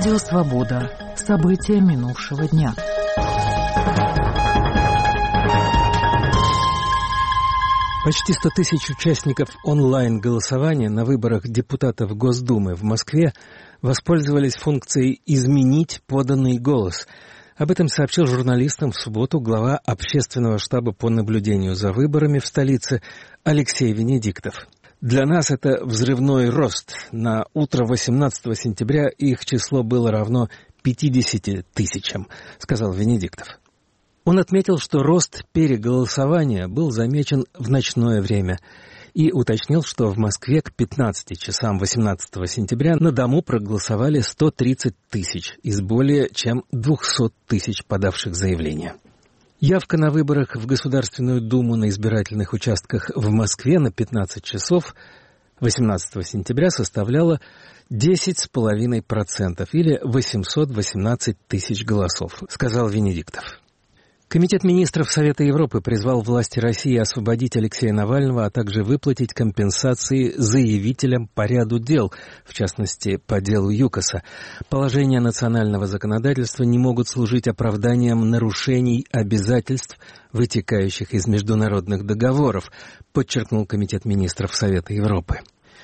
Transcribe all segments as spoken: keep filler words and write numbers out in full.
Радио «Свобода». События минувшего дня. Почти сто тысяч участников онлайн-голосования на выборах депутатов Госдумы в Москве воспользовались функцией «изменить поданный голос». Об этом сообщил журналистам в субботу глава Общественного штаба по наблюдению за выборами в столице Алексей Венедиктов. «Для нас это взрывной рост. На утро восемнадцатого сентября их число было равно пятидесяти тысячам», — сказал Венедиктов. Он отметил, что рост переголосования был замечен в ночное время и уточнил, что в Москве к пятнадцати часам восемнадцатого сентября на дому проголосовали сто тридцать тысяч из более чем двухсот тысяч подавших заявления. Явка на выборах в Государственную Думу на избирательных участках в Москве на пятнадцать часов восемнадцатого сентября составляла десять целых пять десятых процента или восемьсот восемнадцать тысяч голосов, сказал Венедиктов. Комитет министров Совета Европы призвал власти России освободить Алексея Навального, а также выплатить компенсации заявителям по ряду дел, в частности, по делу ЮКОСа. Положения национального законодательства не могут служить оправданием нарушений обязательств, вытекающих из международных договоров, подчеркнул Комитет министров Совета Европы.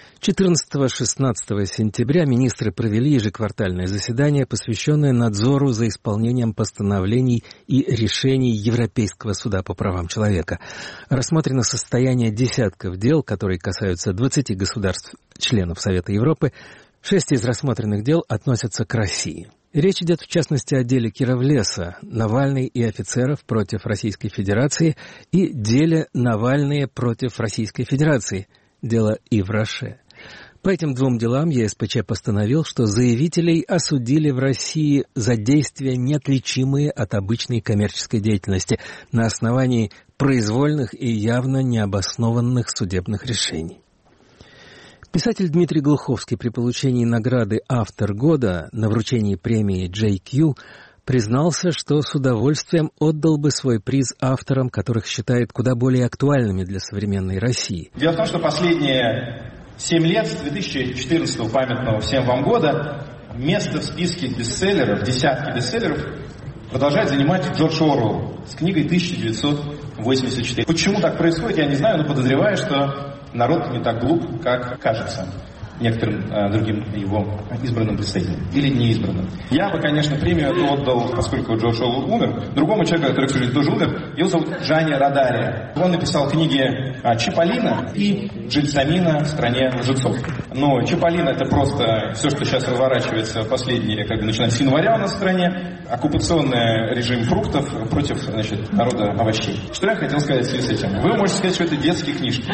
четырнадцатого-шестнадцатого сентября министры провели ежеквартальное заседание, посвященное надзору за исполнением постановлений и решений Европейского суда по правам человека. Рассмотрено состояние десятков дел, которые касаются двадцати государств-членов Совета Европы. Шесть из рассмотренных дел относятся к России. Речь идет, в частности, о деле Кировлеса, Навальный и офицеров против Российской Федерации и деле Навальные против Российской Федерации, дело Ивраше. По этим двум делам ЕСПЧ постановил, что заявителей осудили в России за действия, неотличимые от обычной коммерческой деятельности, на основании произвольных и явно необоснованных судебных решений. Писатель Дмитрий Глуховский при получении награды «Автор года» на вручении премии джей кью признался, что с удовольствием отдал бы свой приз авторам, которых считает куда более актуальными для современной России. Дело в том, что последние семь лет, с две тысячи четырнадцатого памятного всем вам года, место в списке бестселлеров, десятки бестселлеров, продолжает занимать Джордж Оруэлл с книгой тысяча девятьсот восемьдесят четыре. Почему так происходит, я не знаю, но подозреваю, что народ не так глуп, как кажется некоторым э, другим его избранным представителям или неизбранным. Я бы, конечно, премию эту отдал, поскольку Джордж Оруэлл умер, другому человеку, который, к сожалению, тоже умер. Его зовут Джани Родари. Он написал книги э, «Чиполлино» и «Джельсомино в стране лжецов». Но «Чиполлино» — это просто все, что сейчас разворачивается последние, как бы, начиная с января у нас в стране, оккупационный режим фруктов против, значит, народа овощей. Что я хотел сказать в связи с этим? Вы можете сказать, что это детские книжки.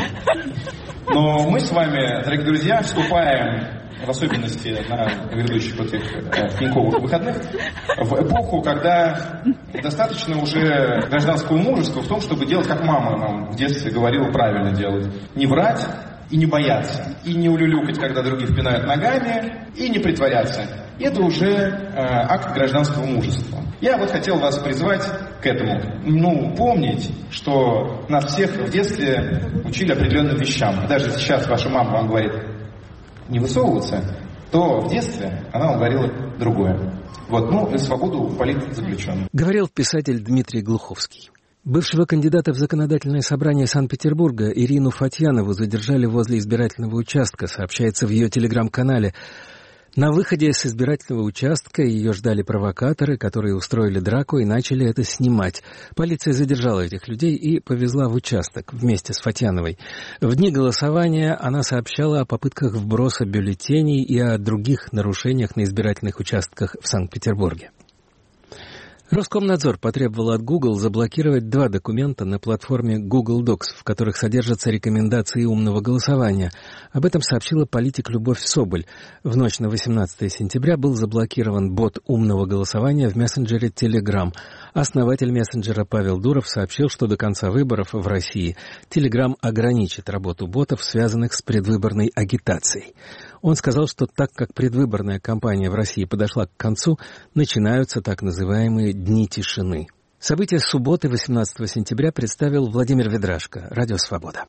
Но мы с вами, дорогие друзья, вступаем, в особенности на грядущих вот этих э, тиньковых выходных, в эпоху, когда достаточно уже гражданского мужества в том, чтобы делать, как мама нам в детстве говорила, правильно делать. Не врать и не бояться. И не улюлюкать, когда других пинают ногами, и не притворяться. Это уже э, акт гражданского мужества. Я вот хотел вас призвать к этому. Ну, помнить, что нас всех в детстве учили определенным вещам. Даже сейчас ваша мама вам говорит не высовываться, то в детстве она вам говорила другое. Вот, ну, и свободу политзаключенных. Говорил писатель Дмитрий Глуховский. Бывшего кандидата в законодательное собрание Санкт-Петербурга Ирину Фатьянову задержали возле избирательного участка, сообщается в ее телеграм-канале. На выходе с избирательного участка ее ждали провокаторы, которые устроили драку и начали это снимать. Полиция задержала этих людей и повезла в участок вместе с Фатьяновой. В дни голосования она сообщала о попытках вброса бюллетеней и о других нарушениях на избирательных участках в Санкт-Петербурге. Роскомнадзор потребовал от Google заблокировать два документа на платформе Google Docs, в которых содержатся рекомендации умного голосования. Об этом сообщила политик Любовь Соболь. В ночь на восемнадцатого сентября был заблокирован бот умного голосования в мессенджере Telegram. Основатель мессенджера Павел Дуров сообщил, что до конца выборов в России Telegram ограничит работу ботов, связанных с предвыборной агитацией. Он сказал, что так как предвыборная кампания в России подошла к концу, начинаются так называемые «дни тишины». События субботы восемнадцатого сентября представил Владимир Ведрашко, Радио «Свобода».